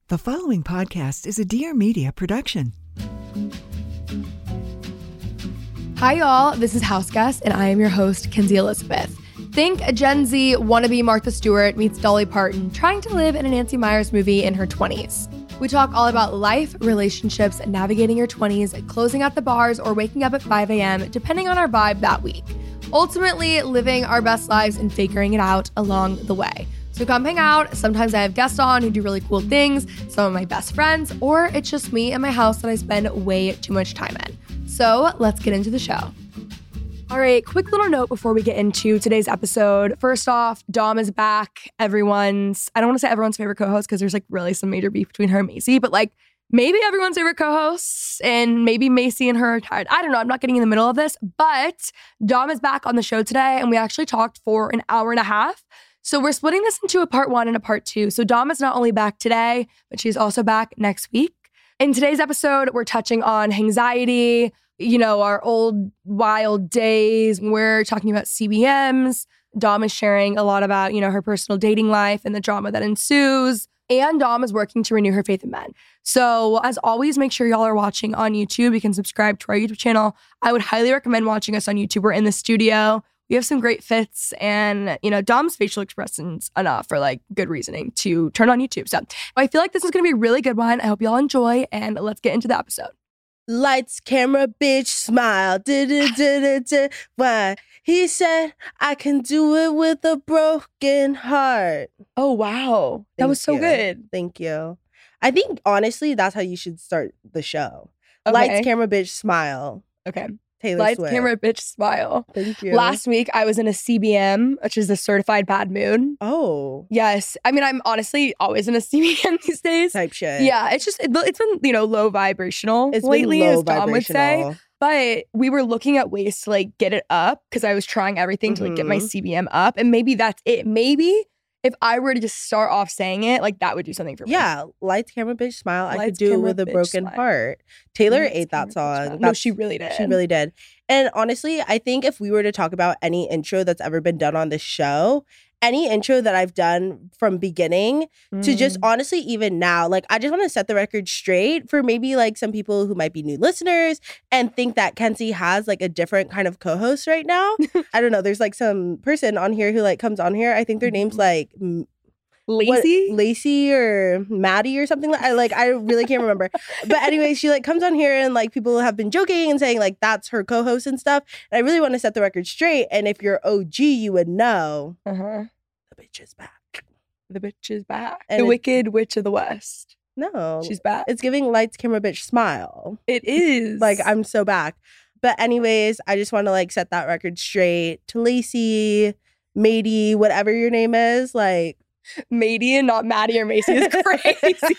The following podcast is a Dear Media production. Hi, y'all. This is House Guest, and I am your host, Kenzie Elizabeth. Think a Gen Z wannabe Martha Stewart meets Dolly Parton trying to live in a Nancy Meyers movie in her 20s. We talk all about life, relationships, navigating your 20s, closing out the bars, or waking up at 5 a.m., depending on our vibe that week. Ultimately, living our best lives and figuring it out along the way. So come hang out. Sometimes I have guests on who do really cool things, some of my best friends, or it's just me and my house that I spend way too much time in. So let's get into the show. All right, quick little note before we get into today's episode. First off, Dom is back. I don't want to say everyone's favorite co-host because there's like really some major beef between her and Macy, but like maybe everyone's favorite co-hosts and maybe Macy and her are tired. I don't know. I'm not getting in the middle of this, but Dom is back on the show today and we actually talked for an hour and a half. So we're splitting this into a part 1 and a part 2. So Dom is not only back today, but she's also back next week. In today's episode, we're touching on anxiety, our old wild days. We're talking about CBMs. Dom is sharing a lot about, her personal dating life and the drama that ensues. And Dom is working to renew her faith in men. So as always, make sure y'all are watching on YouTube. You can subscribe to our YouTube channel. I would highly recommend watching us on YouTube. We're in the studio. We have some great fits and, Dom's facial expressions enough for like good reasoning to turn on YouTube. So I feel like this is going to be a really good one. I hope y'all enjoy and let's get into the episode. Lights, camera, bitch, smile. Why? He said, I can do it with a broken heart. Oh, wow. That was so good. Thank you. I think, honestly, that's how you should start the show. Okay. Lights, camera, bitch, smile. Okay. Taylor Lights, Swift. camera, bitch, smile. Thank you. Last week, I was in a CBM, which is the Certified Bad Mood. Oh. Yes. I mean, I'm honestly always in a CBM these days. Type shit. Yeah. It's been, low vibrational It's lately, been low as Dom would say. vibrational. But we were looking at ways to like get it up because I was trying everything to like get my CBM up. And maybe that's it. Maybe if I were to just start off saying it, like that would do something for me. Yeah. Lights, camera, bitch, smile. I could Lights, do it camera, with a bitch, broken smile. heart. Taylor Lights, ate that camera, bitch, smile. song. No, she really did. She really did. And honestly, I think if we were to talk about any intro that's ever been done on this show, any intro that I've done from beginning to just honestly even now, like I just want to set the record straight for maybe like some people who might be new listeners and think that Kenzie has like a different kind of co-host right now. I don't know. There's like some person on here who like comes on here. I think their name's like Lacey or Maddie or something I really can't remember. But anyway, she like comes on here and like people have been joking and saying like that's her co-host and stuff. And I really want to set the record straight. And if you're OG, you would know the bitch is back. The bitch is back. And the Wicked Witch of the West. No. She's back. It's giving lights, camera, bitch, smile. It is. Like I'm so back. But anyways, I just want to like set that record straight to Lacey, Mady, whatever your name is, like Mady and not Maddie or Macy is crazy.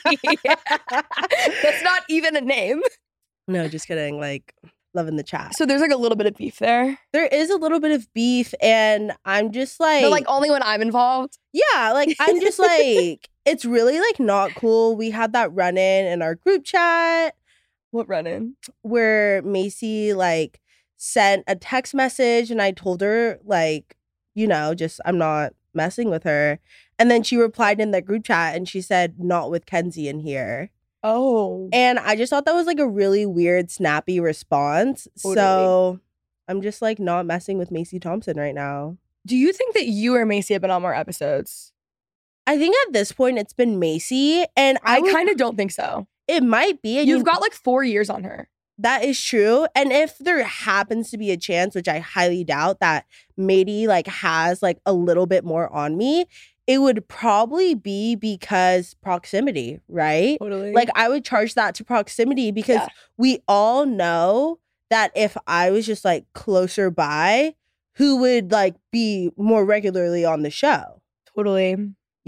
That's not even a name. No, just kidding. Like, loving the chat. So there's like a little bit of beef there. There is a little bit of beef, and I'm just like... But like only when I'm involved? Yeah, like, I'm just like... It's really like not cool. We had that run-in in our group chat. What run-in? Where Macy like sent a text message, and I told her like, just I'm not messing with her. And then she replied in the group chat and she said, not with Kenzie in here. Oh. And I just thought that was like a really weird, snappy response. Totally. So I'm just like not messing with Macy Thompson right now. Do you think that you or Macy have been on more episodes? I think at this point it's been Macy. And I kind of don't think so. It might be. And You've got like 4 years on her. That is true. And if there happens to be a chance, which I highly doubt, that Mady like has like a little bit more on me, it would probably be because proximity, right? Totally. Like I would charge that to proximity because we all know that if I was just like closer by, who would like be more regularly on the show? Totally.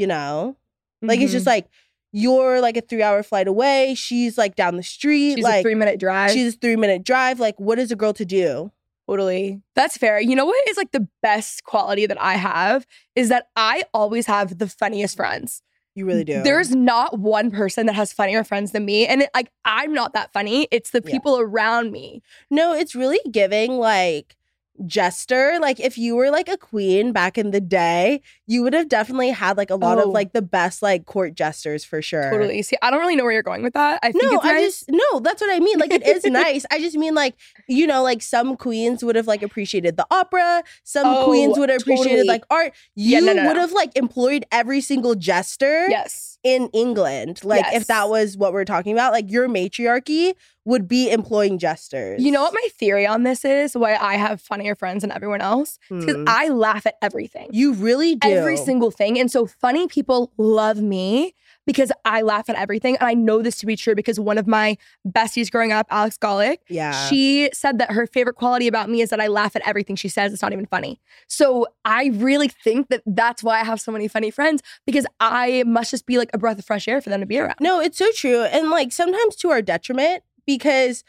Like it's just like, you're like a 3-hour flight away. She's like down the street. She's like a 3-minute drive. She's a 3-minute drive. Like, what is a girl to do? Totally. That's fair. You know what is like the best quality that I have is that I always have the funniest friends. You really do. There's not one person that has funnier friends than me. And I'm not that funny. It's the people around me. No, it's really giving like jester. Like if you were like a queen back in the day, you would have definitely had like a lot of like the best like court jesters for sure. Totally. See, I don't really know where you're going with that. I think it's nice. No, that's what I mean. Like it is nice. I just mean like, you know, like some queens would have like appreciated the opera. Some queens would have appreciated like art. You would have like employed every single jester. In England. Like if that was what we're talking about, like your matriarchy would be employing jesters. You know what my theory on this is? Why I have funnier friends than everyone else? Because I laugh at everything. You really do. Every single thing. And so funny people love me because I laugh at everything. And I know this to be true because one of my besties growing up, Alex Golick, she said that her favorite quality about me is that I laugh at everything she says. It's not even funny. So I really think that that's why I have so many funny friends, because I must just be like a breath of fresh air for them to be around. No, it's so true. And like sometimes to our detriment, because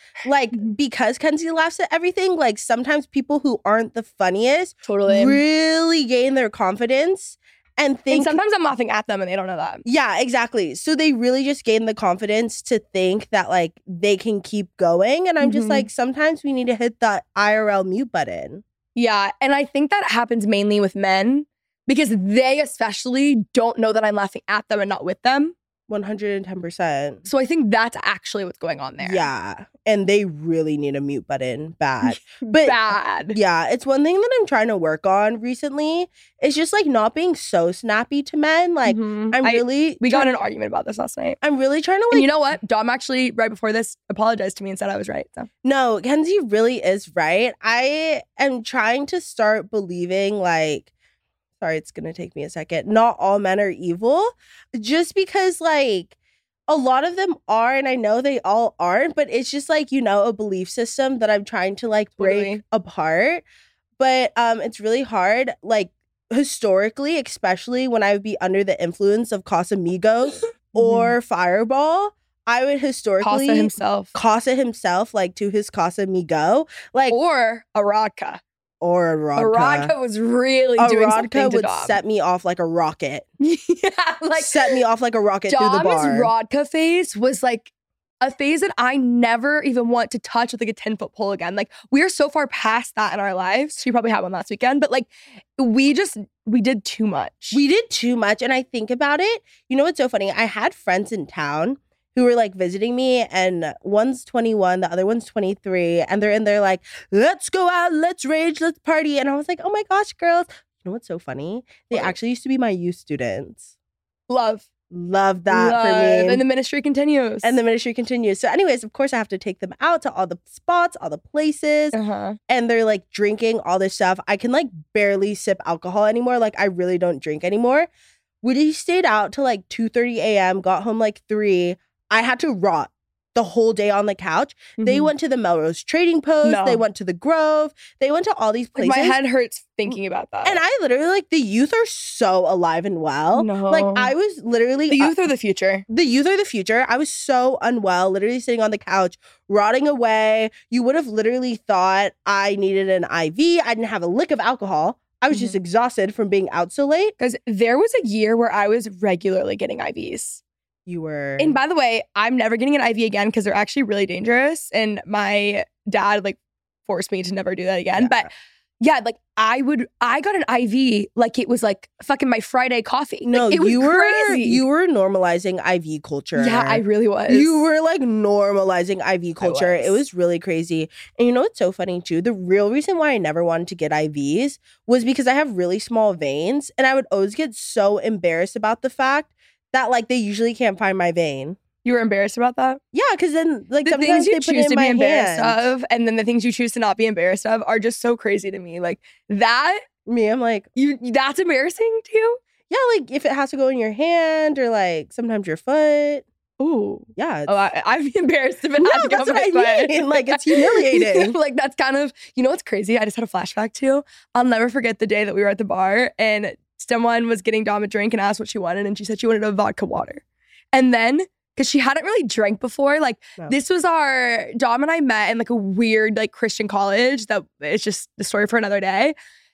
Kenzie laughs at everything, like sometimes people who aren't the funniest really gain their confidence and sometimes I'm laughing at them and they don't know that. Yeah, exactly. So they really just gain the confidence to think that like they can keep going. And I'm just like, sometimes we need to hit that IRL mute button. Yeah. And I think that happens mainly with men because they especially don't know that I'm laughing at them and not with them. 110%. So I think that's actually what's going on there. Yeah. And they really need a mute button bad. But bad. Yeah. It's one thing that I'm trying to work on recently. It's just like not being so snappy to men. Like we got in an argument about this last night. I'm really trying to like. And you know what? Dom actually right before this apologized to me and said I was right. So no, Kenzie really is right. I am trying to start believing like, sorry, it's going to take me a second. Not all men are evil. Just because, like, a lot of them are, and I know they all aren't, but it's just, like, you know, a belief system that I'm trying to, like, break apart. But it's really hard. Like, historically, especially when I would be under the influence of Casamigos or Fireball, I would historically... Casa himself, like, to his Casamigo. Like, or Aradka. Or Aradka was really doing something to would Dom. set me off like a rocket. Like set me off like a rocket through the bar. Dom's Aradka phase was like a phase that I never even want to touch with like a 10-foot pole again. Like we are so far past that in our lives. She probably had one last weekend, but like we did too much. We did too much. And I think about it, you know what's so funny? I had friends in town who were like visiting me, and one's 21, the other one's 23, and they're in there like, let's go out, let's rage, let's party. And I was like, oh my gosh, girls. You know what's so funny? They actually used to be my youth students. Love that for me. And the ministry continues. So anyways, of course I have to take them out to all the spots, all the places. And they're like drinking all this stuff. I can like barely sip alcohol anymore. Like I really don't drink anymore. We stayed out till like 2:30 a.m., got home like 3. I had to rot the whole day on the couch. They went to the Melrose Trading Post. They went to the Grove. They went to all these places. Like my head hurts thinking about that. And I literally, like, the youth are so alive and well. No. Like, I was literally... The youth are the future. The youth are the future. I was so unwell, literally sitting on the couch, rotting away. You would have literally thought I needed an IV. I didn't have a lick of alcohol. I was just exhausted from being out so late. Because there was a year where I was regularly getting IVs. You were. And by the way, I'm never getting an IV again because they're actually really dangerous. And my dad like forced me to never do that again. But yeah, like I got an IV like it was like fucking my Friday coffee. No, like, it was crazy. You were normalizing IV culture. Yeah, I really was. You were like normalizing IV culture. It was really crazy. And you know what's so funny too? The real reason why I never wanted to get IVs was because I have really small veins, and I would always get so embarrassed about the fact that like they usually can't find my vein. You were embarrassed about that? Yeah, because then like the sometimes things you they put choose it in to my be embarrassed hand. of, and then the things you choose to not be embarrassed of are just so crazy to me. Like that, I'm like, that's embarrassing to you? Yeah, like if it has to go in your hand or like sometimes your foot. Ooh. Yeah. I'd be embarrassed if it had to go that's in what my I foot. mean. Like it's humiliating. Like that's kind of, you know what's crazy? I just had a flashback too. I'll never forget the day that we were at the bar and someone was getting Dom a drink and asked what she wanted, and she said she wanted a vodka water. And then, because she hadn't really drank before, like this was Dom and I met in like a weird like Christian college that it's just the story for another day.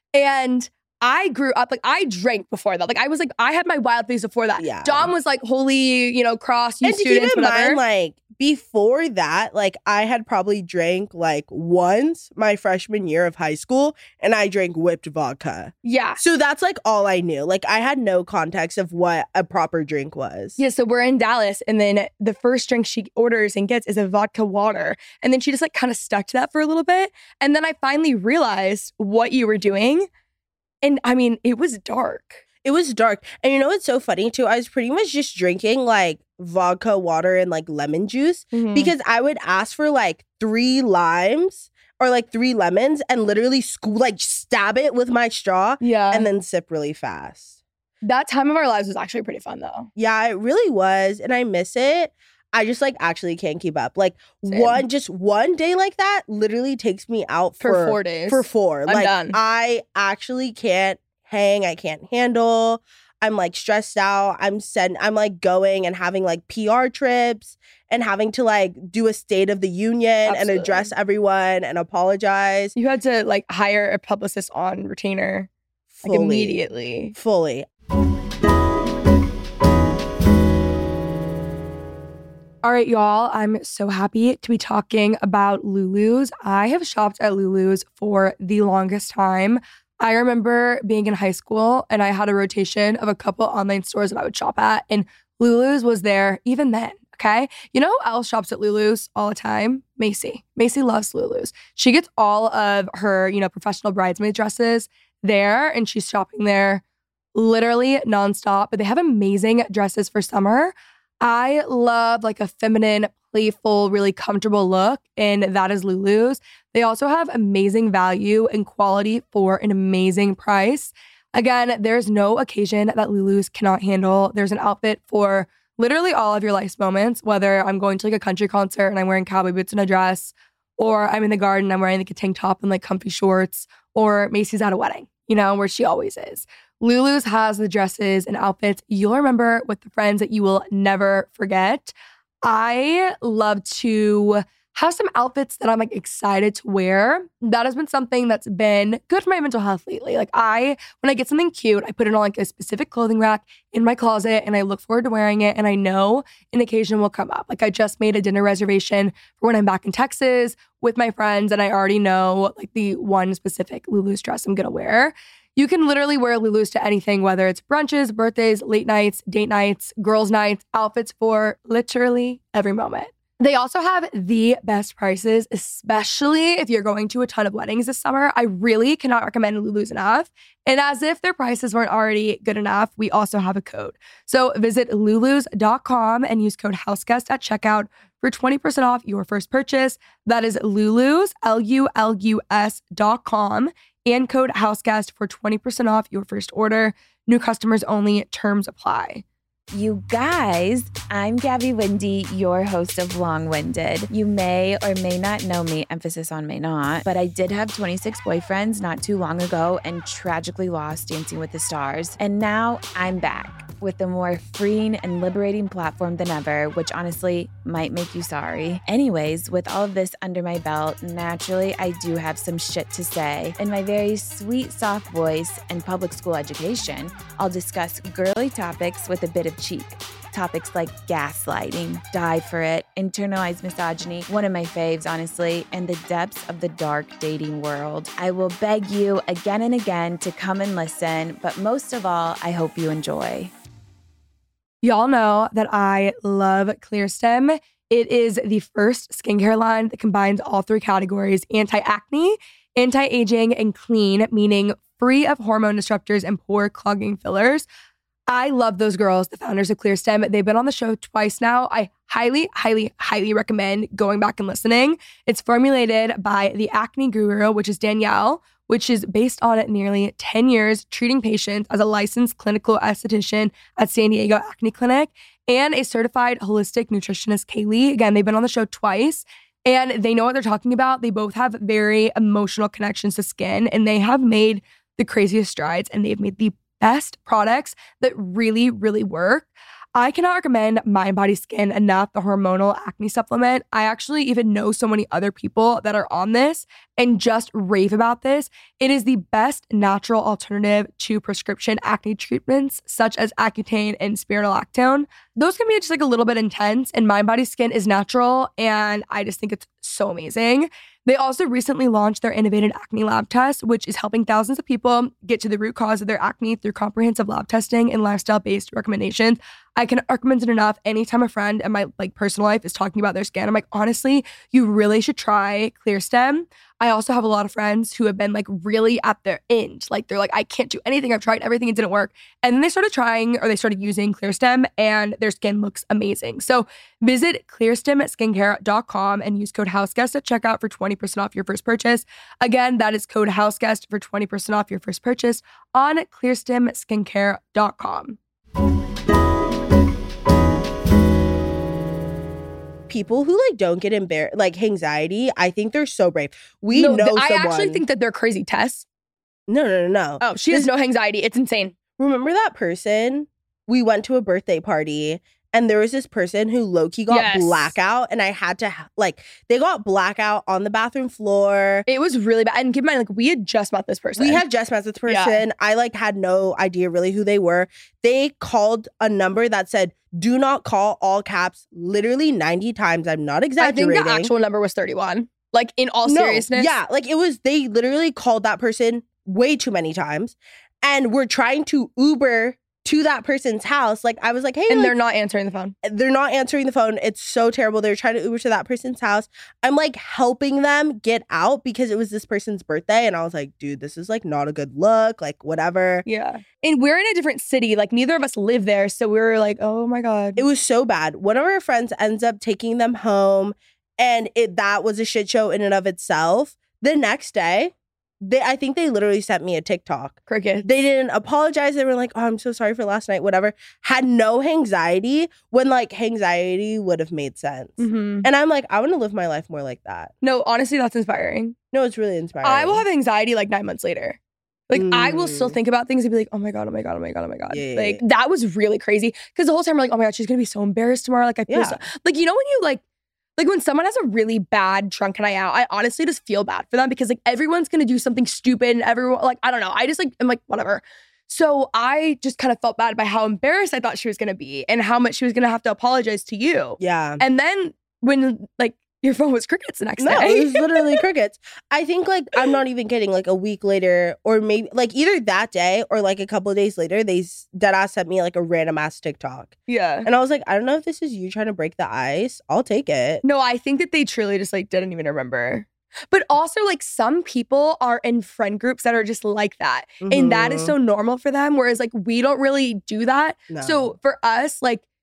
And I grew up, like I drank before that. Like I had my wild phase before that. Yeah. Dom was like holy, cross, youth and to students, keep in whatever. mind, like before that, like I had probably drank like once my freshman year of high school, and I drank whipped vodka. Yeah. So that's like all I knew. Like I had no context of what a proper drink was. Yeah, so we're in Dallas, and then the first drink she orders and gets is a vodka water. And then she just like kind of stuck to that for a little bit. And then I finally realized what you were doing. And I mean, it was dark. It was dark. And you know what's so funny too? I was pretty much just drinking like vodka water and like lemon juice because I would ask for like 3 limes or like 3 lemons and literally stab it with my straw and then sip really fast. That time of our lives was actually pretty fun though. Yeah, it really was. And I miss it. I just like actually can't keep up. Like one day like that literally takes me out for 4 days. For 4. I'm done. I actually can't hang. I can't handle. I'm like stressed out. I'm like going and having like PR trips and having to like do a State of the Union and address everyone and apologize. You had to like hire a publicist on retainer like immediately. Fully. All right, y'all, I'm so happy to be talking about Lulu's. I have shopped at Lulu's for the longest time. I remember being in high school and I had a rotation of a couple online stores that I would shop at, and Lulu's was there even then, okay? You know who else shops at Lulu's all the time? Macy. Macy loves Lulu's. She gets all of her, professional bridesmaid dresses there, and she's shopping there literally nonstop, but they have amazing dresses for summer. I love like a feminine, playful, really comfortable look, and that is Lulu's. They also have amazing value and quality for an amazing price. Again, there's no occasion that Lulu's cannot handle. There's an outfit for literally all of your life's moments, whether I'm going to like a country concert and I'm wearing cowboy boots and a dress, or I'm in the garden, I'm wearing like a tank top and like comfy shorts, or Macy's at a wedding, where she always is. Lulu's has the dresses and outfits you'll remember with the friends that you will never forget. I love to have some outfits that I'm like excited to wear. That has been something that's been good for my mental health lately. Like when I get something cute, I put it on like a specific clothing rack in my closet and I look forward to wearing it. And I know an occasion will come up. Like I just made a dinner reservation for when I'm back in Texas with my friends, and I already know like the one specific Lulu's dress I'm gonna wear. You can literally wear Lulu's to anything, whether it's brunches, birthdays, late nights, date nights, girls' nights, outfits for literally every moment. They also have the best prices, especially if you're going to a ton of weddings this summer. I really cannot recommend Lulu's enough. And as if their prices weren't already good enough, we also have a code. So visit lulus.com and use code HouseGuest at checkout for 20% off your first purchase. That is Lulus, LULUS.com, and code HouseGuest for 20% off your first order. New customers only. Terms apply. You guys, I'm Gabby Windey, your host of Long Winded. You may or may not know me, emphasis on may not, but I did have 26 boyfriends not too long ago and tragically lost Dancing with the Stars. And now I'm back with a more freeing and liberating platform than ever, which honestly might make you sorry. Anyways, with all of this under my belt, naturally, I do have some shit to say. In my very sweet, soft voice and public school education, I'll discuss girly topics with a bit of cheek. Topics like gaslighting, die for it, internalized misogyny, one of my faves, honestly, and the depths of the dark dating world. I will beg you again and again to come and listen, but most of all, I hope you enjoy. Y'all know that I love Clearstem. It is the first skincare line that combines all 3 categories: anti-acne, anti-aging, and clean, meaning free of hormone disruptors and pore clogging fillers. I love those girls, the founders of Clearstem. They've been on the show twice now. I highly, highly, highly recommend going back and listening. It's formulated by the acne guru, which is Danielle, which is based on nearly 10 years treating patients as a licensed clinical esthetician at San Diego Acne Clinic, and a certified holistic nutritionist, Kaylee. Again, they've been on the show twice, and they know what they're talking about. They both have very emotional connections to skin, and they have made the craziest strides, and they've made the best products that really, really work. I cannot recommend Mind Body Skin enough, the hormonal acne supplement. I actually even know so many other people that are on this and just rave about this. It is the best natural alternative to prescription acne treatments such as Accutane and spironolactone. Those can be just like a little bit intense, and Mind Body Skin is natural, and I just think it's so amazing. They also recently launched their innovative acne lab test, which is helping thousands of people get to the root cause of their acne through comprehensive lab testing and lifestyle-based recommendations. I cannot recommend it enough. Anytime a friend in my personal life is talking about their skin, I'm like, honestly, you really should try ClearStem. I also have a lot of friends who have been really at their end. They're like, I can't do anything. I've tried everything. It didn't work. And then they started using ClearStem, and their skin looks amazing. So visit clearstemskincare.com and use code HouseGuest at checkout for 20% off your first purchase. Again, that is code HouseGuest for 20% off your first purchase on clearstemskincare.com. People who don't get embarrassed, anxiety, I think they're so brave. I actually think that they're crazy. Tess. No. Oh, she has no anxiety. It's insane. Remember that person? We went to a birthday party and there was this person who low-key got blackout, and I had to they got blackout on the bathroom floor. It was really bad. And keep in mind, we had just met this person. Yeah. I had no idea really who they were. They called a number that said, "Do not call," all caps, literally 90 times. I'm not exaggerating. I think the actual number was 31. In all seriousness. Yeah, they literally called that person way too many times. And we're trying to Uber to that person's house. I was like, hey. And they're not answering the phone. They're not answering the phone. It's so terrible. They're trying to Uber to that person's house. I'm helping them get out because it was this person's birthday. And I was like, dude, this is not a good look. Whatever. Yeah. And we're in a different city. Neither of us live there. So we were like, oh my God. It was so bad. One of our friends ends up taking them home. And that was a shit show in and of itself. The next day, I think they literally sent me a TikTok. Cricket. They didn't apologize. They were like, oh, I'm so sorry for last night, whatever. Had no anxiety when anxiety would have made sense. Mm-hmm. And I'm like, I want to live my life more like that. No, honestly, that's inspiring. No, it's really inspiring. I will have anxiety 9 months later. I will still think about things and be like, oh my God, oh my God, oh my God, oh my God. Yeah. That was really crazy. Because the whole time I'm like, oh my God, she's going to be so embarrassed tomorrow. I feel so. When you when someone has a really bad drunk night out, I honestly just feel bad for them because everyone's gonna do something stupid and everyone I don't know. I just I'm whatever. So I just kind of felt bad by how embarrassed I thought she was gonna be and how much she was gonna have to apologize to you. Yeah. And then when your phone was crickets the next day. No, it was literally crickets. I think I'm not even kidding. A week later, or maybe either that day or a couple of days later, they deadass sent me a random ass TikTok. Yeah. And I was like, I don't know if this is you trying to break the ice. I'll take it. No, I think that they truly just didn't even remember. But also some people are in friend groups that are just like that. Mm-hmm. And that is so normal for them. Whereas we don't really do that. No. So for us,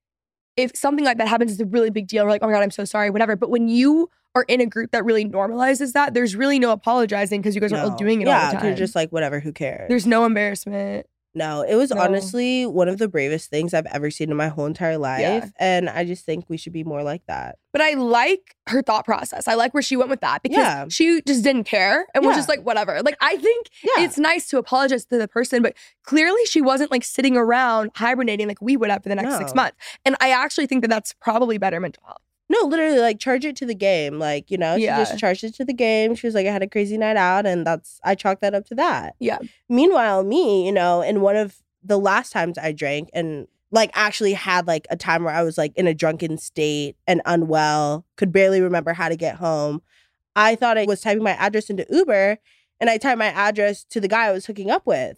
if something like that happens, it's a really big deal. We're like, oh my God, I'm so sorry, whatever. But when you are in a group that really normalizes that, there's really no apologizing because you guys are all doing it all the time. You're just whatever, who cares? There's no embarrassment. No, it was honestly one of the bravest things I've ever seen in my whole entire life. Yeah. And I just think we should be more like that. But I like her thought process. I like where she went with that because she just didn't care and was just whatever. I think it's nice to apologize to the person, but clearly she wasn't sitting around hibernating like we would have for the next 6 months. And I actually think that that's probably better mental health. No, literally, charge it to the game. She just charged it to the game. She was like, I had a crazy night out, and I chalked that up to that. Yeah. Meanwhile, me, in one of the last times I drank and actually had a time where I was in a drunken state and unwell, could barely remember how to get home. I thought I was typing my address into Uber, and I typed my address to the guy I was hooking up with.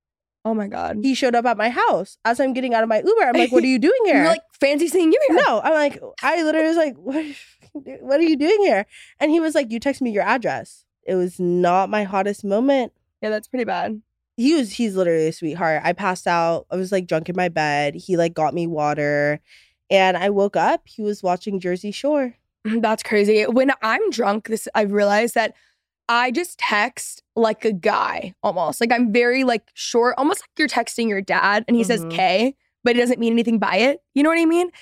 Oh my God. He showed up at my house as I'm getting out of my Uber. I'm like, what are you doing here? You're fancy seeing you here. No, I literally was like, what are you doing here? And he was like, you text me your address. It was not my hottest moment. Yeah, that's pretty bad. He's literally a sweetheart. I passed out. I was drunk in my bed. He got me water. And I woke up. He was watching Jersey Shore. That's crazy. When I'm drunk, I've realized that I just text like a guy almost. I'm very short, almost like you're texting your dad and he says K, but it doesn't mean anything by it. You know what I mean?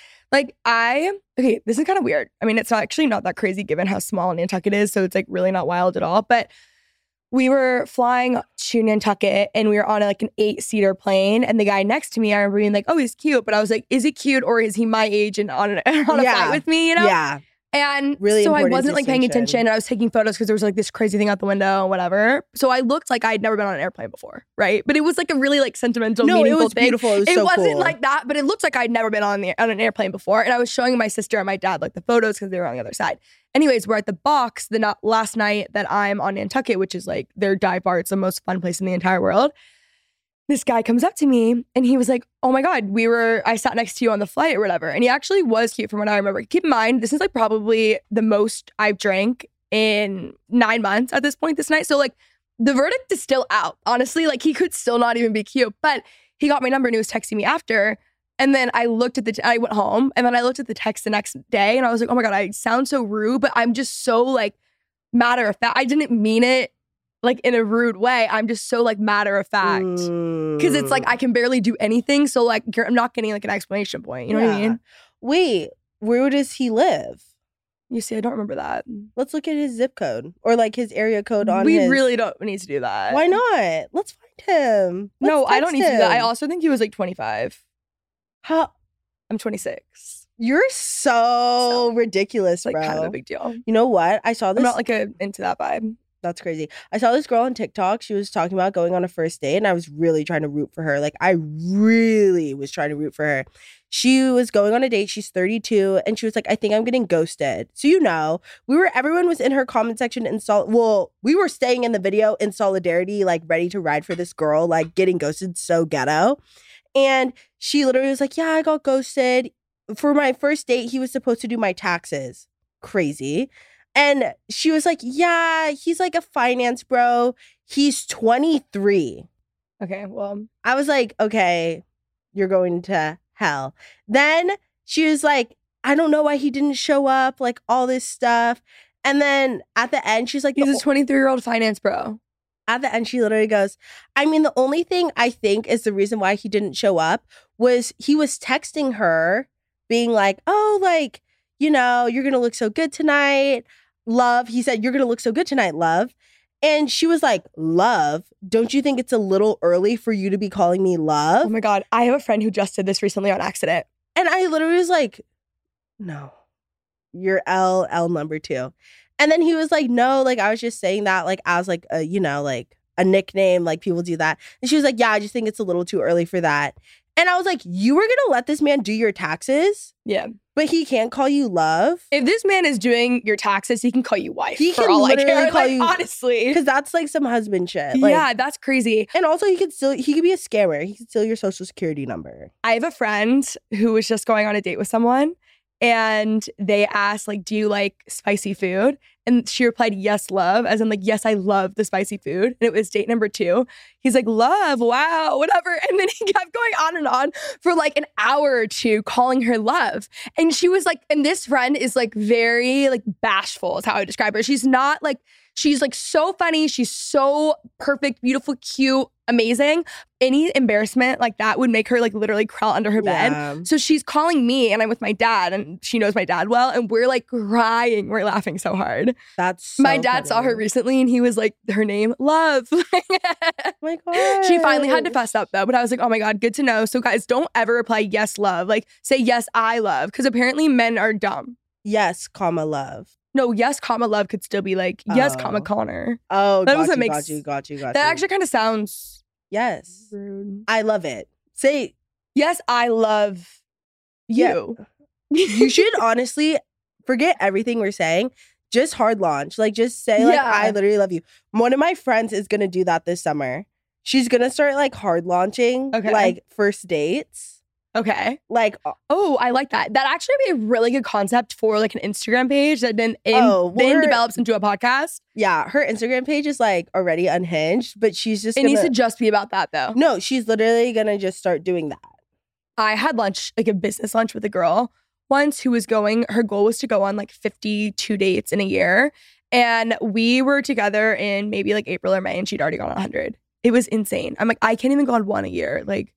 Okay, this is kind of weird. I mean, it's actually not that crazy given how small Nantucket is. So it's really not wild at all. But we were flying to Nantucket and we were on like an 8-seater plane. And the guy next to me, I remember being like, oh, he's cute. But I was like, is he cute or is he my age and on a flight with me, you know? Yeah. And really so I important wasn't like paying distinction. attention. And I was taking photos because there was like this crazy thing out the window and whatever. So I looked like I'd never been on an airplane before, right? But it was like a really like sentimental, No, it meaningful was thing. beautiful. It was It so wasn't cool. like that, but it looked like I'd never been on an airplane before. And I was showing my sister and my dad like the photos because they were on the other side. Anyways, we're at the box the last night that I'm on Nantucket, which is like their dive bar. It's the most fun place in the entire world. This guy comes up to me and he was like, oh my God, I sat next to you on the flight or whatever. And he actually was cute from what I remember. Keep in mind, this is like probably the most I've drank in 9 months at this point this night. So like the verdict is still out. Honestly, like he could still not even be cute, but he got my number and he was texting me after. And then I went home and then I looked at the text the next day and I was like, oh my God, I sound so rude, but I'm just so like matter of fact. I didn't mean it like in a rude way. I'm just so like matter of fact. Because it's like I can barely do anything. So like I'm not getting like an explanation point. You know what I mean? Wait, where does he live? You see, I don't remember that. Let's look at his zip code or like his area code on We his... really don't need to do that. Why not? Let's find him. No, Let's I don't text need to do that. I him. also think he was like 25. How? I'm 26. You're so ridiculous, It's like bro. kind of a big deal. You know what? I saw this. I'm not like into that vibe. That's crazy. I saw this girl on TikTok. She was talking about going on a first date, and I was really trying to root for her. Like, I really was trying to root for her. She was going on a date. She's 32, and she was like, I think I'm getting ghosted. So, everyone was in her comment section we were staying in the video in solidarity, like, ready to ride for this girl, like, getting ghosted, so ghetto. And she literally was like, yeah, I got ghosted. For my first date, he was supposed to do my taxes. Crazy. And she was like, yeah, he's like a finance bro. He's 23. Okay, well. I was like, okay, you're going to hell. Then she was like, I don't know why he didn't show up, like all this stuff. And then at the end, she's like, He's a 23-year-old finance bro. At the end, she literally goes, I mean, the only thing I think is the reason why he didn't show up was he was texting her being like, oh, like, you're going to look so good tonight. Love. He said, you're going to look so good tonight, love. And she was like, love? Don't you think it's a little early for you to be calling me love? Oh my God. I have a friend who just did this recently on accident. And I literally was like, no, you're L number 2. And then he was like, no, like, I was just saying that, like, as like a, like a nickname, like people do that. And she was like, yeah, I just think it's a little too early for that. And I was like, you were going to let this man do your taxes? Yeah. But he can't call you love? If this man is doing your taxes, he can call you wife. He for can all I literally care. call Like, you- honestly. Because that's like some husband shit. Like, Yeah, that's crazy. and also he could be a scammer. He could steal your social security number. I have a friend who was just going on a date with someone and they asked, like, do you like spicy food? And she replied, yes, love, as in like, yes, I love the spicy food. And it was date number 2. He's like, love, wow, whatever. And then he kept going on and on for like an hour or two calling her love. And she was like, and this friend is like very like bashful is how I describe her. She's not like, she's like so funny. She's so perfect, beautiful, cute, amazing. Any embarrassment like that would make her like literally crawl under her bed. Yeah. So she's calling me and I'm with my dad and she knows my dad well. And we're like crying. We're laughing so hard. That's so My dad saw her funny. recently and he was like, her name, love. Oh my God. She finally had to fess up though. But I was like, oh my God, good to know. So guys, don't ever reply yes, love. Like say yes, I love. Because apparently men are dumb. Yes, comma, love. No, yes, comma, love could still be like, yes, Oh. comma, Connor. Oh, That got doesn't you, make got you, got you, got That you. actually kind of sounds Yes. rude. I love it. Say, Yes, I love you. you should honestly forget everything we're saying. Just hard launch. Like, just say, like, Yeah. I literally love you. One of my friends is going to do that this summer. She's going to start, like, hard launching, Okay. like, first dates. Okay. Like, Oh, I like that. That actually would be a really good concept for like an Instagram page that then Oh, then we're- develops into a podcast. yeah, her Instagram page is, like, already unhinged, but she's just It gonna... needs to just be about that though. No, she's literally going to just start doing that. I had lunch, like a business lunch with a girl once who was her goal was to go on like 52 dates in a year. And we were together in maybe like April or May and she'd already gone on 100. It was insane. I'm like, I can't even go on one a year. Like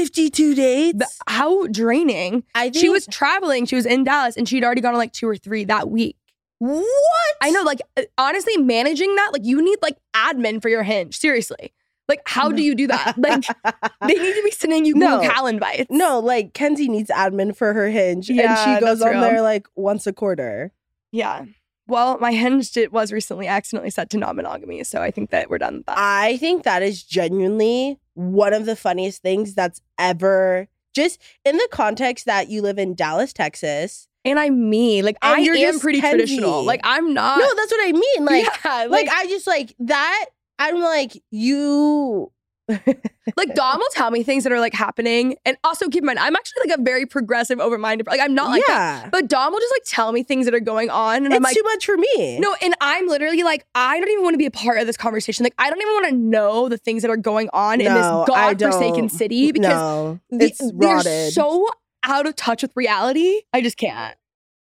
52 dates? how draining. I think... She was traveling. She was in Dallas and she'd already gone on like 2 or 3 that week. What? I know, like, honestly, managing that, like, you need, like, admin for your Hinge. Seriously. Like, how do you do that? Like, they need to be sending you Google Cal invites. No, like, Kenzie needs admin for her Hinge. Yeah, and she goes that's on real. there, like, once a quarter. Yeah. Well, my Hinge was recently accidentally set to non-monogamy, so I think that we're done with that. I think that is genuinely one of the funniest things that's ever, just in the context that you live in Dallas, Texas. And I'm me. Like, And I you're am just pretty Kenzie. traditional. Like, I'm not. No, that's what I mean. Like, yeah, like I just, like, that, I'm like, you... like, Dom will tell me things that are, like, happening. And also, keep in mind, I'm actually, like, a very progressive, open-minded... Like, I'm not like that. But Dom will just, like, tell me things that are going on. And I'm like... It's too much for me. No, and I'm literally like, I don't even want to be a part of this conversation. Like, I don't even want to know the things that are going on in this godforsaken city because it's they're rotted. so out of touch with reality. I just can't.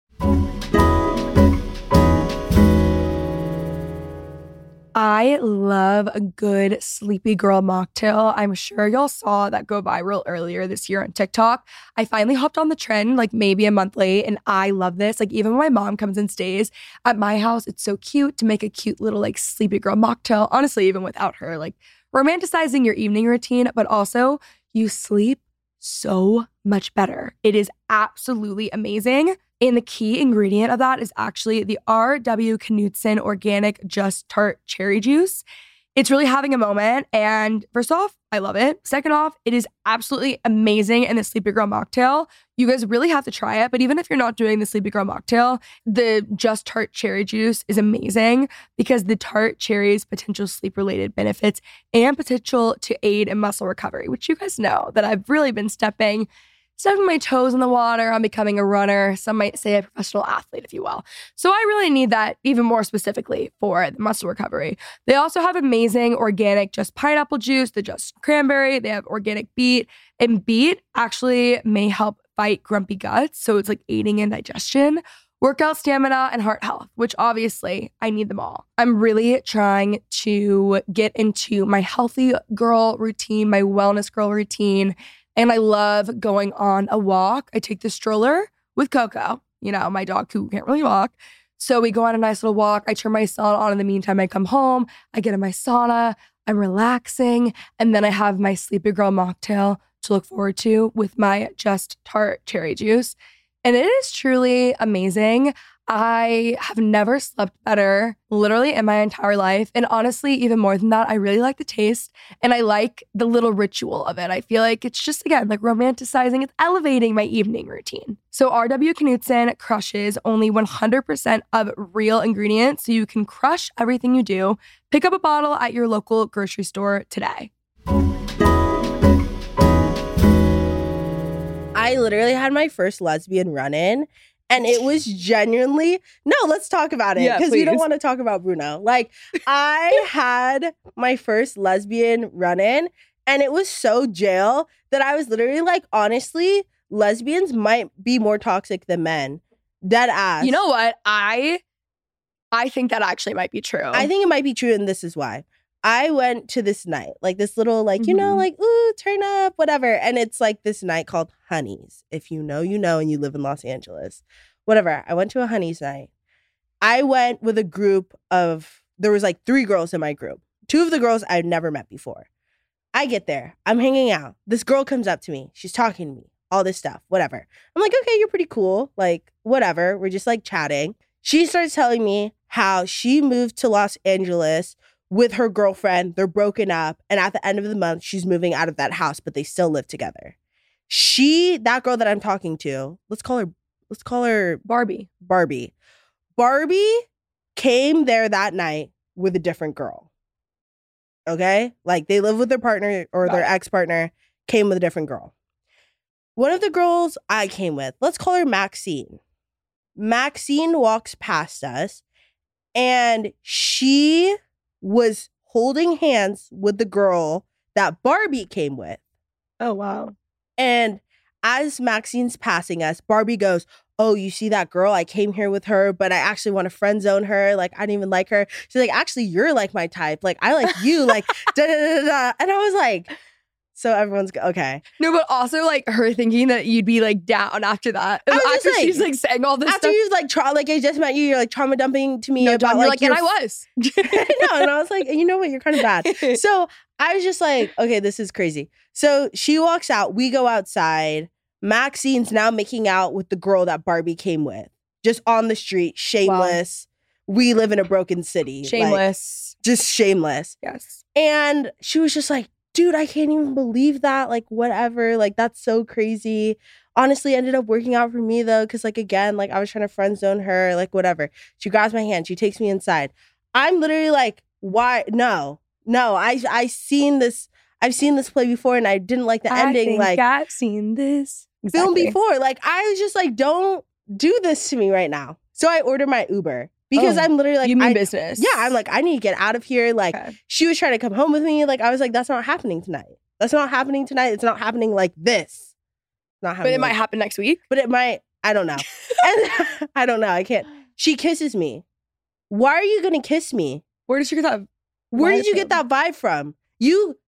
I love a good sleepy girl mocktail. I'm sure y'all saw that go viral earlier this year on TikTok. I finally hopped on the trend like maybe a month late, and I love this. Like, even when my mom comes and stays at my house, it's so cute to make a cute little like sleepy girl mocktail. Honestly, even without her, like romanticizing your evening routine, but also you sleep so much better. It is absolutely amazing. And the key ingredient of that is actually the R.W. Knudsen Organic Just Tart Cherry Juice. It's really having a moment. And first off, I love it. Second off, it is absolutely amazing in the Sleepy Girl mocktail. You guys really have to try it. But even if you're not doing the Sleepy Girl mocktail, the Just Tart Cherry Juice is amazing because the tart cherries potential sleep-related benefits and potential to aid in muscle recovery, which you guys know that I've really been stepping my toes in the water on becoming a runner. Some might say a professional athlete, if you will. So I really need that even more specifically for the muscle recovery. They also have amazing organic just pineapple juice, the just cranberry. They have organic beet. And beet actually may help fight grumpy guts. So it's like aiding in digestion, workout stamina, and heart health, which obviously I need them all. I'm really trying to get into my healthy girl routine, my wellness girl routine. And I love going on a walk. I take the stroller with Coco, you know, my dog who can't really walk. So we go on a nice little walk. I turn my sauna on in the meantime. I come home. I get in my sauna. I'm relaxing. And then I have my Sleepy Girl mocktail to look forward to with my Just Tart Cherry Juice. And it is truly amazing. I have never slept better, literally in my entire life. And honestly, even more than that, I really like the taste and I like the little ritual of it. I feel like it's just, again, like romanticizing, it's elevating my evening routine. So R.W. Knudsen crushes only 100% of real ingredients, so you can crush everything you do. Pick up a bottle at your local grocery store today. I literally had my first lesbian run-in. And it was genuinely, no, let's talk about it. Because we don't want to talk about Bruno. Like, I had my first lesbian run-in and it was so jail that I was literally like, honestly, lesbians might be more toxic than men. Dead ass. You know what? I think that actually might be true. I think it might be true, and this is why. I went to this night, like this little, like, you know, like, ooh, turn up, whatever. And it's like this night called Honey's. If you know, you know, and you live in Los Angeles. Whatever. I went to a Honey's night. I went with a group of, there was like 3 girls in my group. 2 of the girls I'd never met before. I get there. I'm hanging out. This girl comes up to me. She's talking to me. All this stuff. Whatever. I'm like, okay, you're pretty cool. Like, whatever. We're just like chatting. She starts telling me how she moved to Los Angeles with her girlfriend. They're broken up. And at the end of the month, she's moving out of that house, but they still live together. That girl that I'm talking to, let's call her Barbie. Barbie came there that night with a different girl. Okay? Like, they live with their partner or their ex-partner, came with a different girl. One of the girls I came with, let's call her Maxine. Maxine walks past us and she was holding hands with the girl that Barbie came with. Oh, wow. And as Maxine's passing us, Barbie goes, oh, you see that girl? I came here with her, but I actually want to friend zone her. Like, I didn't even like her. She's like, actually, you're like my type. Like, I like you. Like, da da da da. And I was like, So everyone's okay. No, but also like her thinking that you'd be like down after that. I was After just, like, she's like saying all this After stuff. you've like like I just met you, you're like trauma dumping to me No, about Dom, you're like and I was. no, and I was like, you know what, you're kind of bad. So I was just like, okay, this is crazy. So she walks out, we go outside. Maxine's now making out with the girl that Barbie came with, just on the street, shameless. Wow. We live in a broken city, shameless, like, just shameless. Yes. And she was just like, dude, I can't even believe that. Like, whatever. Like, that's so crazy. Honestly, ended up working out for me though, because like again, like I was trying to friend zone her, like whatever. She grabs my hand, she takes me inside. I'm literally like, why? No, I've seen this play before, and I didn't like the ending. Like I've seen this film before. Like I was just like, don't do this to me right now. So I ordered my Uber. Because I'm literally like, you mean business? Yeah, I'm like, I need to get out of here. Like, She was trying to come home with me. Like, I was like, that's not happening tonight. That's not happening tonight. It's not happening like this. It's not happening. But it might happen next week. But it might. I don't know. And I don't know. I can't. She kisses me. Why are you gonna kiss me? Where did you get that? Where did you get that vibe from? You.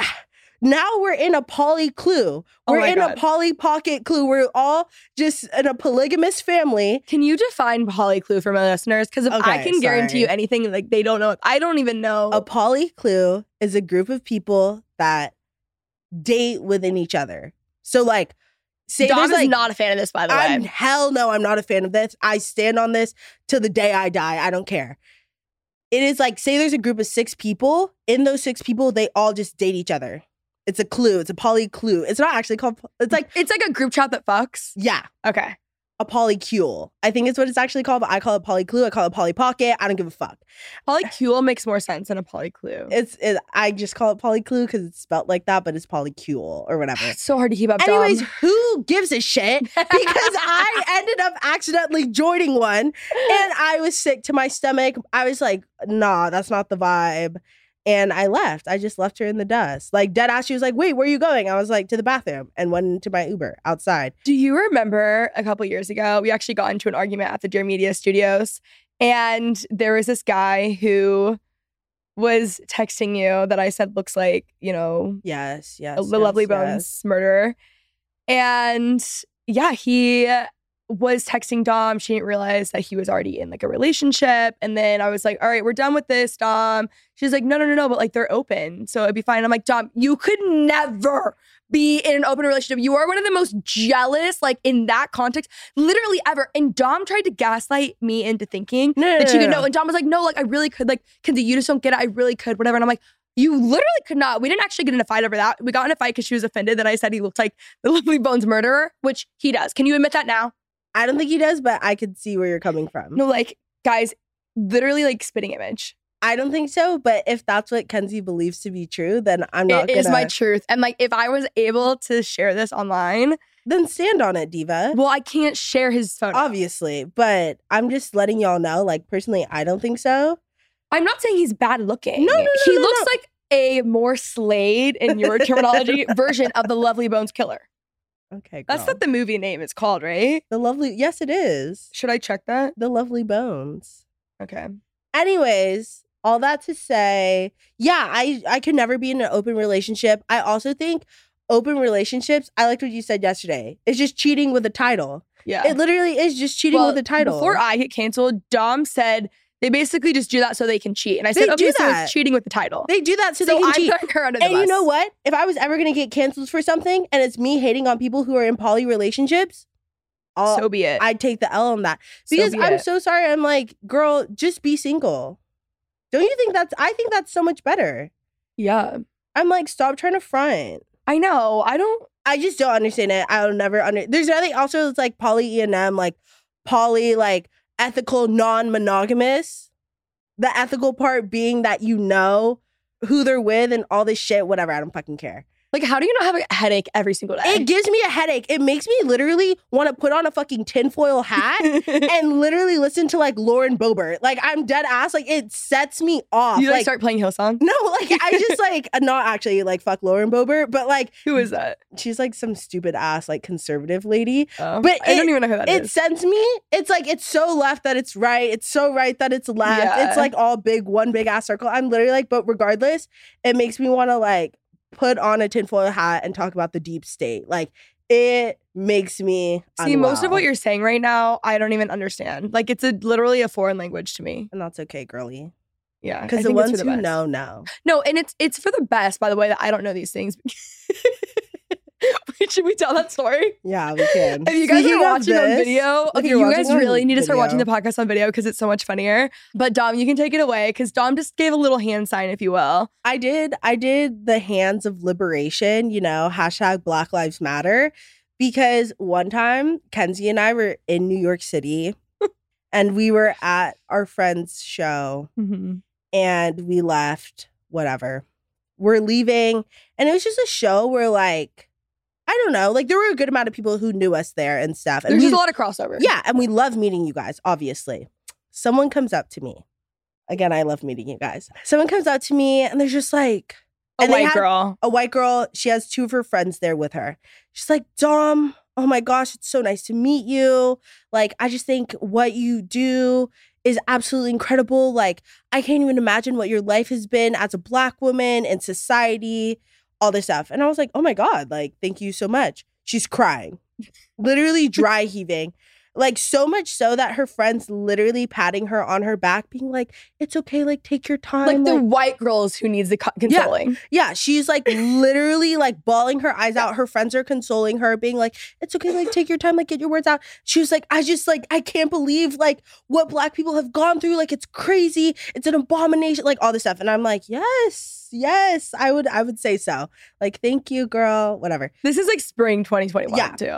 Now we're in a poly clue. We're in a poly pocket clue. We're all just in a polygamous family. Can you define poly clue for my listeners? Because if I can guarantee you anything, like they don't know. I don't even know. A poly clue is a group of people that date within each other. So like, say Dom is like, not a fan of this, by the way. Hell no, I'm not a fan of this. I stand on this till the day I die. I don't care. It is like, say there's a group of 6 people. In those 6 people, they all just date each other. It's a clue. It's a poly clue. It's not actually called. It's like a group chat that fucks. Yeah. Okay. A polycule. I think it's what it's actually called, but I call it poly clue. I call it poly pocket. I don't give a fuck. Polycule makes more sense than a poly clue. I just call it poly clue because it's spelled like that, but it's polycule or whatever. It's so hard to keep up. Anyways, Dom. Who gives a shit? Because I ended up accidentally joining one, and I was sick to my stomach. I was like, nah, that's not the vibe. And I left. I just left her in the dust. Like, dead ass, she was like, wait, where are you going? I was like, to the bathroom, and went into my Uber outside. Do you remember a couple years ago, we actually got into an argument at the Dear Media Studios, and there was this guy who was texting you that I said looks like, you know, the Lovely Bones murderer. And yeah, he was texting Dom. She didn't realize that he was already in like a relationship. And then I was like, all right, we're done with this, Dom. She's like, no, but like they're open, so it'd be fine. I'm like, Dom, you could never be in an open relationship. You are one of the most jealous, like in that context, literally ever. And Dom tried to gaslight me into thinking that she could know. And Dom was like, no, like I really could. Like, Kenzie, you just don't get it. I really could, whatever. And I'm like, you literally could not. We didn't actually get in a fight over that. We got in a fight because she was offended that I said he looked like the Lovely Bones murderer, which he does. Can you admit that now? I don't think he does, but I could see where you're coming from. No, like, guys, literally like spitting image. I don't think so, but if that's what Kenzie believes to be true, then I'm not It is my truth. And like, if I was able to share this online, then stand on it, diva. Well, I can't share his photo. Obviously, but I'm just letting y'all know, like, personally, I don't think so. I'm not saying he's bad looking. No, he looks like a more Slade, in your terminology, version of the Lovely Bones killer. Okay, girl. That's what the movie name is called, right? Yes, it is. Should I check that? The Lovely Bones. Okay. Anyways, all that to say, yeah, I could never be in an open relationship. I also think open relationships, I liked what you said yesterday, it's just cheating with a title. Yeah. It literally is just cheating with a title. Before I get canceled, Dom said they basically just do that so they can cheat. And I said, okay, so it's cheating with the title. They do that so they can cheat. I'm throwing her under the bus. And you know what? If I was ever going to get canceled for something and it's me hating on people who are in poly relationships, so be it. I'd take the L on that. Because I'm so sorry. I'm like, girl, just be single. Don't you think I think that's so much better. Yeah. I'm like, stop trying to front. I know. I just don't understand it. I'll never There's nothing also it's like poly E&M, like poly, like ethical, non-monogamous. The ethical part being that you know who they're with and all this shit, whatever. I don't fucking care. Like, how do you not have a headache every single day? It gives me a headache. It makes me literally want to put on a fucking tinfoil hat and literally listen to like Lauren Boebert. Like, I'm dead ass. Like, it sets me off. You like start playing Hillsong? No, like I just like not actually like fuck Lauren Boebert, but like who is that? She's like some stupid ass like conservative lady. But I don't even know who that is. It sends me. It's like it's so left that it's right. It's so right that it's left. Yeah. It's like all one big ass circle. I'm literally like, but regardless, it makes me want to like put on a tinfoil hat and talk about the deep state. Like, it makes me See, unwell. most of what you're saying right now, I don't even understand. Like, it's literally a foreign language to me. And that's okay, girly. Yeah. Because I the think it's ones for the who best. know. No, and it's for the best, by the way, that I don't know these things. Wait, should we tell that story? Yeah, we can. If you guys Speaking are of watching on this, video, if okay, you're you watching guys on really need to start watching the video- podcast on video because it's so much funnier. But Dom, you can take it away because Dom just gave a little hand sign, if you will. I did the hands of liberation, hashtag Black Lives Matter. Because one time, Kenzie and I were in New York City and we were at our friend's show and we left, whatever. We're leaving and it was just a show where like, I don't know, like there were a good amount of people who knew us there and stuff. And There's just a lot of crossover. Yeah, and we love meeting you guys, obviously. Someone comes up to me. Again, I love meeting you guys. Someone comes up to me and they're just like, A white girl. a white girl. She has two of her friends there with her. She's like, Dom, oh my gosh, it's so nice to meet you. Like, I just think what you do is absolutely incredible. Like, I can't even imagine what your life has been as a Black woman in society, all this stuff. And I was like, oh my God, like, thank you so much. She's crying, literally dry heaving. Like, so much so that her friends literally patting her on her back, being like, it's okay, like, take your time. Like the white girls who needs the consoling. Yeah, she's like literally like bawling her eyes out. Her friends are consoling her, being like, it's okay, like, take your time, like, get your words out. She was like, I can't believe like what Black people have gone through. Like, it's crazy. It's an abomination, like all this stuff. And I'm like, yes, I would say so. Like, thank you, girl, whatever. This is like spring 2021 too.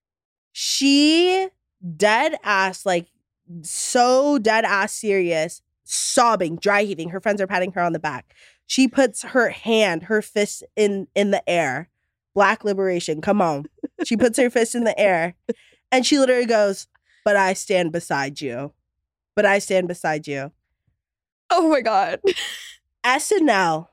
She dead ass, like so dead ass serious, sobbing, dry heaving. Her friends are patting her on the back. She puts her fist in the air. Black liberation, come on. She puts her fist in the air and she literally goes, but I stand beside you. But I stand beside you. Oh my God. SNL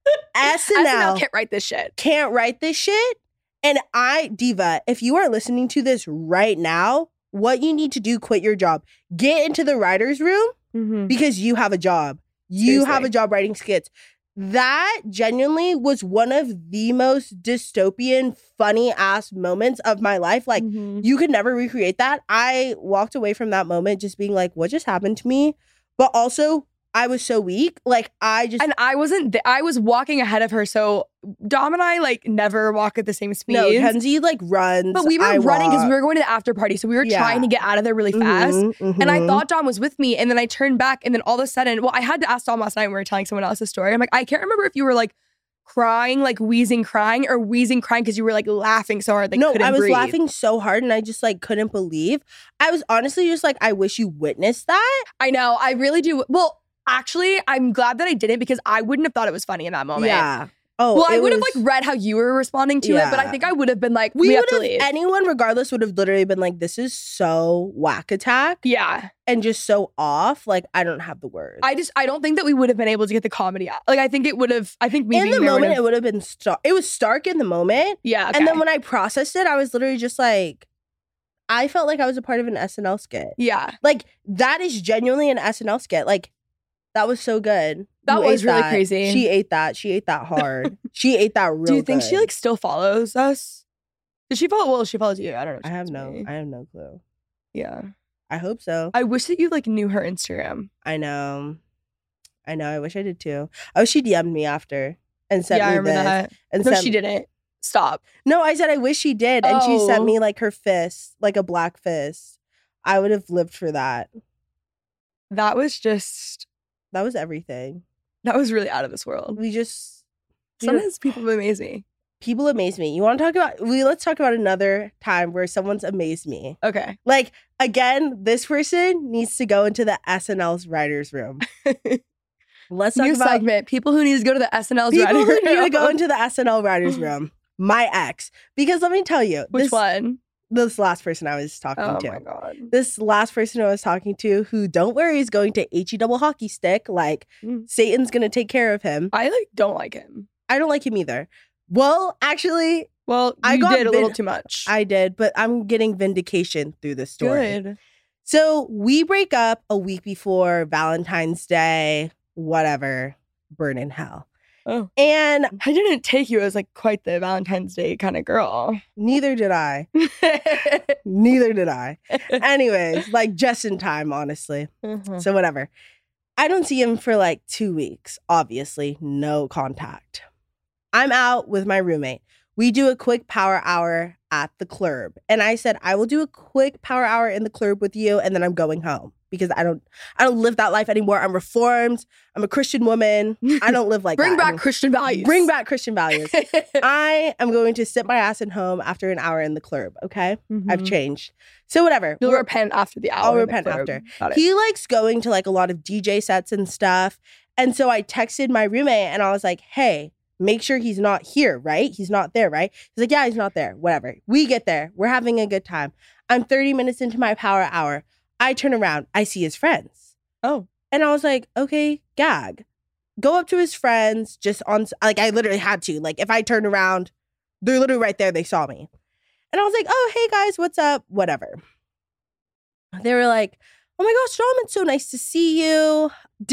can't write this shit. Can't write this shit. And Diva, if you are listening to this right now, what you need to do, quit your job. Get into the writer's room because you have a job. You have a job writing skits. That genuinely was one of the most dystopian, funny ass moments of my life. Like, you could never recreate that. I walked away from that moment just being like, what just happened to me? But also, I was so weak. Like, And I wasn't, I was walking ahead of her. So Dom and I like never walk at the same speed. No, Kenzie like runs. But we were running because we were going to the after party. So we were trying to get out of there really fast. And I thought Dom was with me. And then I turned back and then all of a sudden, well, I had to ask Dom last night when we were telling someone else's story. I'm like, I can't remember if you were like crying, like wheezing crying or wheezing crying because you were like laughing so hard. Like, no, couldn't I was breathe. laughing so hard and I just like couldn't believe. I was honestly just like, I wish you witnessed that. I know. I really do. Well, actually, I'm glad that I didn't because I wouldn't have thought it was funny in that moment. Yeah. Oh, well, I would have like read how you were responding to it, but I Yeah. think I would have been like, we have to leave. Anyone regardless would have literally been like, this is so whack attack Yeah. and just so off. Like, I don't have the words. I don't think that we would have been able to get the comedy out. Like, I think it would have, I think me in being the there moment, would've- it would have been stark. It was stark in the moment. Yeah. Okay. And then when I processed it, I was literally just like, I felt like I was a part of an SNL skit. yeah. Like, that is genuinely an SNL skit. Like, that was so good. That You was ate really that. crazy. She ate that. She ate that hard. She ate that real Do you think good. she like still follows us? Did she follow? Well, she follows you. I don't know. if I she have follows me. I have no clue. Yeah. I hope so. I wish that you like knew her Instagram. I know. I wish I did too. Oh, she DM'd me after and sent Yeah, I me remember this. that. And No, sent, she didn't. Stop. No, I said I wish she did, and she sent Oh. me like her fist, like a black fist. I would have lived for that. That was just, That was everything. that was really out of this world. We just Sometimes people amaze me. people amaze me. You want to talk about? Let's talk about another time where someone's amazed me. Okay. Like, again, this person needs to go into the SNL's writers' room. Let's talk New about segment. People who need to go to the SNL's people writing who need to room. go into the SNL writers' room. My ex, because let me tell you, Which one? This last person I was talking Oh to. my God. This last person I was talking to, who don't worry is going to HE double hockey stick. Like, Satan's gonna take care of him. I like don't like him. I don't like him either. Well, actually, Well, I you got did a little too much. I did, but I'm getting vindication through this story. Good. So we break up a week before Valentine's Day, whatever, burn in hell. Oh. And I didn't take you as like quite the Valentine's Day kind of girl. neither did I. Neither did I. Anyways, like just in time, honestly. So whatever. I don't see him for like 2 weeks. Obviously, no contact. I'm out with my roommate. We do a quick power hour at the club. And I said, I will do a quick power hour in the club with you, and then I'm going home because I don't live that life anymore. I'm reformed. I'm a Christian woman. I don't live like Bring that. back Christian values. Bring back Christian values. I am going to sit my ass at home after an hour in the club, okay? I've changed. So whatever. You'll repent after the hour. I'll repent after. He likes going to like a lot of DJ sets and stuff. And so I texted my roommate and I was like, hey, make sure he's not here, right? He's not there, right? He's like, yeah, he's not there. Whatever. We get there. We're having a good time. I'm 30 minutes into my power hour. I turn around. I see his friends. Oh. And I was like, okay, gag. Go up to his friends just on, like, I literally had to. Like, if I turned around, they're literally right there. They saw me. And I was like, oh, hey, guys, what's up? Whatever. They were like, oh my gosh, Dom, it's so nice to see you.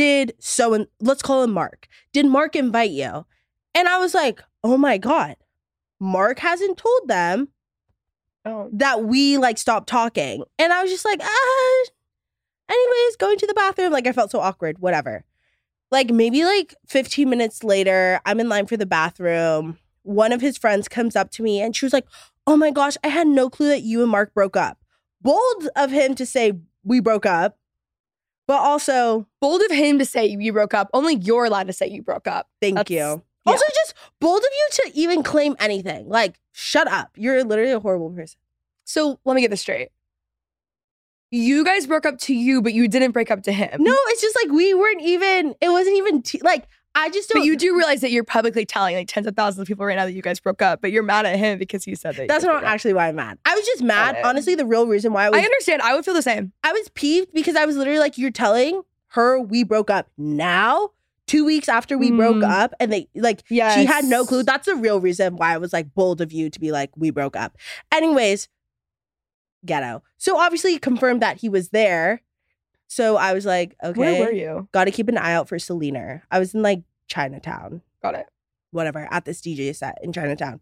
Let's call him Mark. Did Mark invite you? And I was like, oh my God, Mark hasn't told them that we like stopped talking. And I was just like, anyways, going to the bathroom. Like I felt so awkward, whatever. Like maybe like 15 minutes later, I'm in line for the bathroom. One of his friends comes up to me and she was like, oh my gosh, I had no clue that you and Mark broke up. Bold of him to say we broke up, but also bold of him to say you broke up. Only you're allowed to say you broke up. Thank you. Also, just bold of you to even claim anything. Like, shut up. You're literally a horrible person. So let me get this straight. You guys broke up to you, but you didn't break up to him. No, it's just like we weren't even, it wasn't even, like, I just don't. But you do realize that you're publicly telling like tens of thousands of people right now that you guys broke up, but you're mad at him because he said that. That's not actually why I'm mad. I was just mad. Honestly, the real reason why I understand. I would feel the same. I was peeved because I was literally like, you're telling her we broke up now? 2 weeks after we broke up, and they like she had no clue. That's the real reason why I was like bold of you to be like we broke up. Anyways, ghetto. So obviously confirmed that he was there. So I was like, okay, where were you? Got to keep an eye out for Selena. I was in like Chinatown. Got it. Whatever, at this DJ set in Chinatown.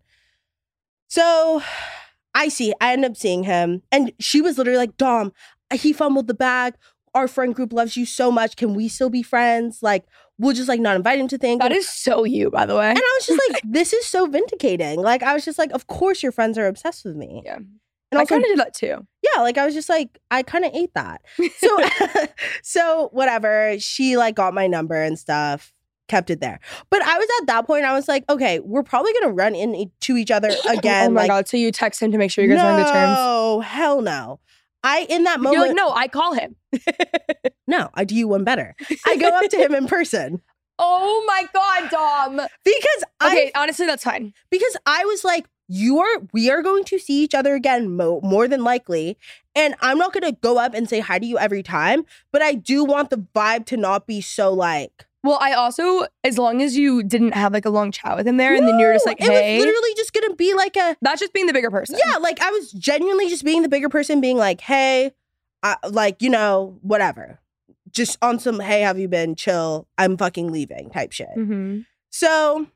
So I end up seeing him, and she was literally like, Dom, he fumbled the bag. Our friend group loves you so much. Can we still be friends? Like, we'll just like not invite him to things. That is so you, by the way. And I was just like, this is so vindicating. Like, I was just like, of course your friends are obsessed with me. Yeah. And I also, kind of did that too. Yeah, like I was just like, I kind of ate that. So, so whatever. She like got my number and stuff, kept it there. But I was at that point, I was like, okay, we're probably gonna run into each other again. Oh my God. So you text him to make sure you guys are on good terms? No, hell no. In that moment, you're like, no, I call him. No, I do you one better. I go up to him in person. Oh my God, Dom. Because honestly, that's fine. Because I was like, we are going to see each other again more than likely. And I'm not going to go up and say hi to you every time. But I do want the vibe to not be so like. Well, I also, as long as you didn't have like a long chat with him there and then you're just like, hey. It was literally just going to be like that's just being the bigger person. Yeah, like I was genuinely just being the bigger person, being like, hey, like, you know, whatever. Just on some, hey, have you been chill? I'm fucking leaving type shit. Mm-hmm. So,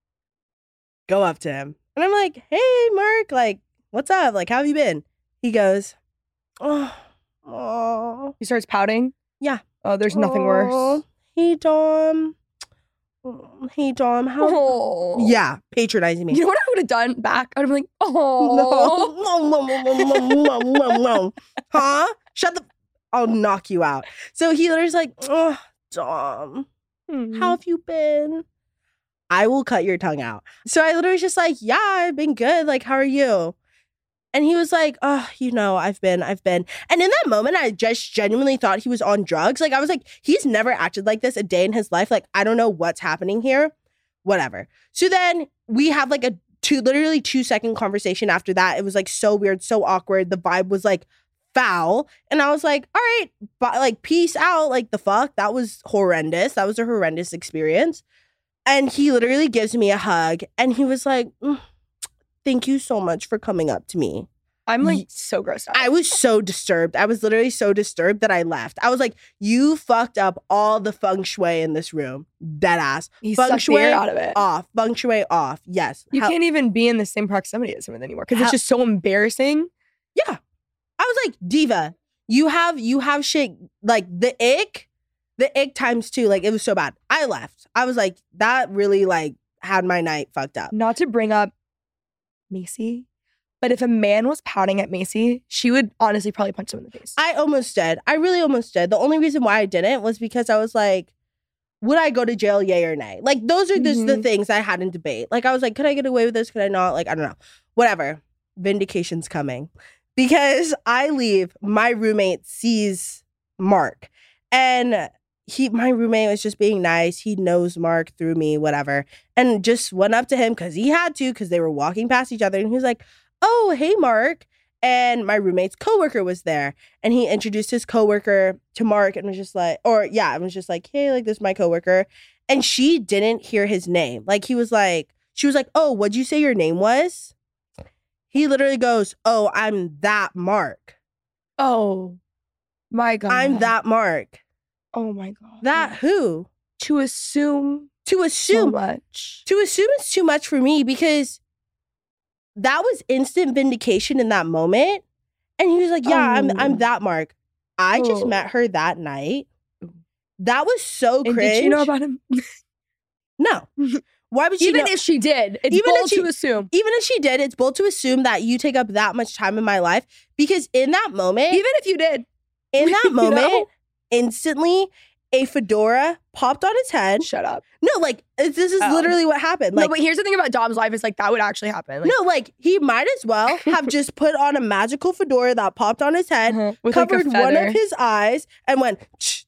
go up to him. And I'm like, hey, Mark, like, what's up? Like, how have you been? He goes, oh. He starts pouting? Yeah. Oh, there's nothing worse. Hey, Dom. Hey, Dom. How? Oh. Yeah, patronizing me. You know what I would have done back? I would have been like, No. Huh? Shut the... I'll knock you out. So he literally's like, oh, Dom, how have you been? I will cut your tongue out. So I literally was just like, yeah, I've been good. Like, how are you? And he was like, oh, you know, I've been. And in that moment, I just genuinely thought he was on drugs. Like, I was like, he's never acted like this a day in his life. Like, I don't know what's happening here. Whatever. So then we have like a literally 2-second conversation after that. It was like so weird, so awkward. The vibe was like foul. And I was like, all right, but like, peace out. Like, the fuck? That was horrendous. That was a horrendous experience. And he literally gives me a hug. And he was like, thank you so much for coming up to me. I'm like so grossed out. I was so disturbed. I was literally so disturbed that I left. I was like, you fucked up all the feng shui in this room. Dead ass. He Feng sucked the air shui out of it. off. Feng shui off. Yes. You can't even be in the same proximity as someone anymore because it's just so embarrassing. Yeah. I was like, diva, you have shit like the ick times 2. Like it was so bad. I left. I was like, that really like had my night fucked up. Not to bring up Macy, but if a man was pouting at Macy, she would honestly probably punch him in the face. I almost did. I really almost did. The only reason why I didn't was because I was like, would I go to jail, yay or nay? Like, those are just the things I had in debate. Like, I was like, could I get away with this? Could I not? Like, I don't know. Whatever. Vindication's coming. Because I leave, my roommate sees Mark. And my roommate was just being nice. He knows Mark through me, whatever. And just went up to him because he had to, because they were walking past each other. And he was like, oh, hey, Mark. And my roommate's coworker was there. And he introduced his coworker to Mark and was just like, it was just like, hey, like, this is my coworker. And she didn't hear his name. Like, she was like, oh, what'd you say your name was? He literally goes, oh, I'm that Mark. Oh, my God. I'm that Mark. Oh, my God. That who? To assume so much. To assume is too much for me because that was instant vindication in that moment. And he was like, yeah, I'm that Mark. I just met her that night. That was so cringe. Did you know about him? No. Why would she Even if she did, it's bold to assume. Even if she did, it's bold to assume that you take up that much time in my life. Because in that moment. Even if you did. In that moment, instantly, a fedora popped on his head. Shut up. No, like, this is literally what happened. Like, no, but here's the thing about Dom's life is like that would actually happen. Like, no, like, he might as well have just put on a magical fedora that popped on his head, covered one of his eyes, and went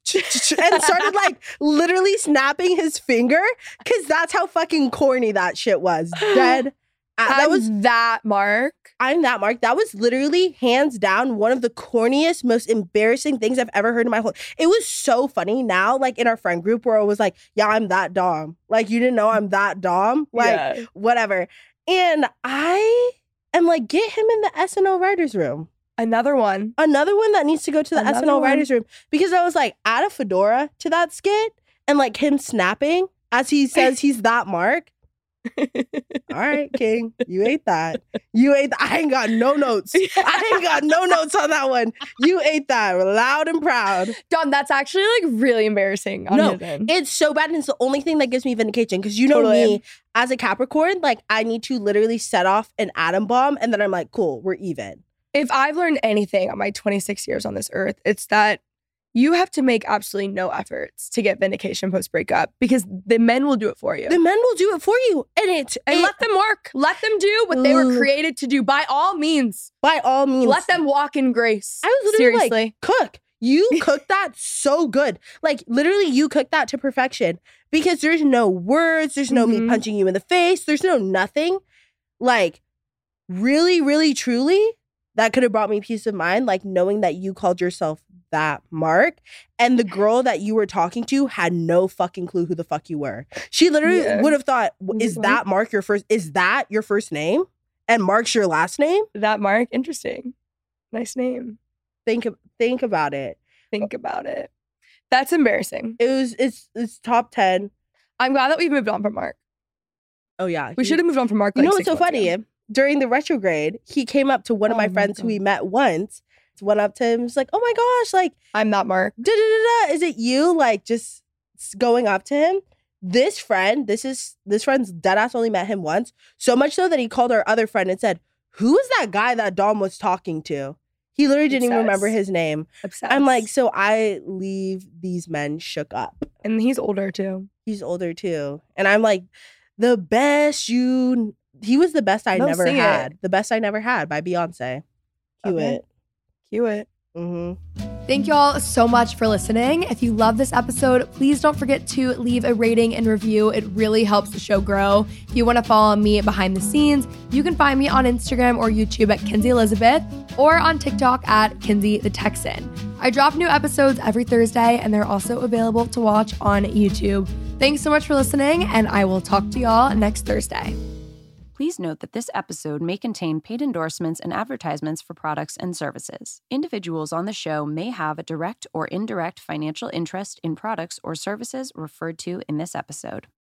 and started like literally snapping his finger because that's how fucking corny that shit was. Dead. That was that Mark. I'm that Mark. That was literally hands down one of the corniest, most embarrassing things I've ever heard in my whole. It was so funny now, like in our friend group where I was like, yeah, I'm that Dom. Like, you didn't know I'm that Dom. Like, whatever. And I am like, get him in the SNL writers room. Another one that needs to go to the SNL writers room. Because I was like, add a fedora to that skit and like him snapping as he says he's that Mark. All right, King, you ate that. I ain't got no notes. I ain't got no notes on that one. You ate that loud and proud. Dom, that's actually like really embarrassing. No, it's so bad. And it's the only thing that gives me vindication because you know me as a Capricorn, like I need to literally set off an atom bomb and then I'm like, cool, we're even. If I've learned anything on my 26 years on this earth, it's that you have to make absolutely no efforts to get vindication post-breakup because the men will do it for you. The men will do it for you. And let them work. Let them do what they were created to do by all means. By all means. Let them walk in grace. I was literally like, cook. You cooked that so good. Like, literally, you cooked that to perfection because there's no words. There's no me punching you in the face. There's no nothing. Like, really, really, truly, that could have brought me peace of mind. Like, knowing that you called yourself that Mark and the girl that you were talking to had no fucking clue who the fuck you were. She literally would have thought, is that Mark your first name? And Mark's your last name? That Mark? Interesting. Nice name. Think about it. Think about it. That's embarrassing. It's top 10. I'm glad that we've moved on from Mark. Oh yeah. We should have moved on from Mark. You know what's so funny? During the retrograde, he came up to one of my friends who we met once. Went up to him, was like, oh my gosh, like, I'm that Mark. Is it you? Like, just going up to him. This friend's deadass only met him once. So much so that he called our other friend and said, who is that guy that Dom was talking to? He literally didn't even remember his name. Obsessed. I'm like, so I leave these men shook up. And he's older too. And I'm like, he was the best I never had. The best I never had by Beyonce. Cue it. Thank you all so much for listening. If you love this episode, please don't forget to leave a rating and review. It really helps the show grow. If you want to follow me behind the scenes, you can find me on Instagram or YouTube at Kenzie Elizabeth or on TikTok at Kenzie the Texan. I drop new episodes every Thursday and they're also available to watch on YouTube. Thanks so much for listening and I will talk to y'all next Thursday. Please note that this episode may contain paid endorsements and advertisements for products and services. Individuals on the show may have a direct or indirect financial interest in products or services referred to in this episode.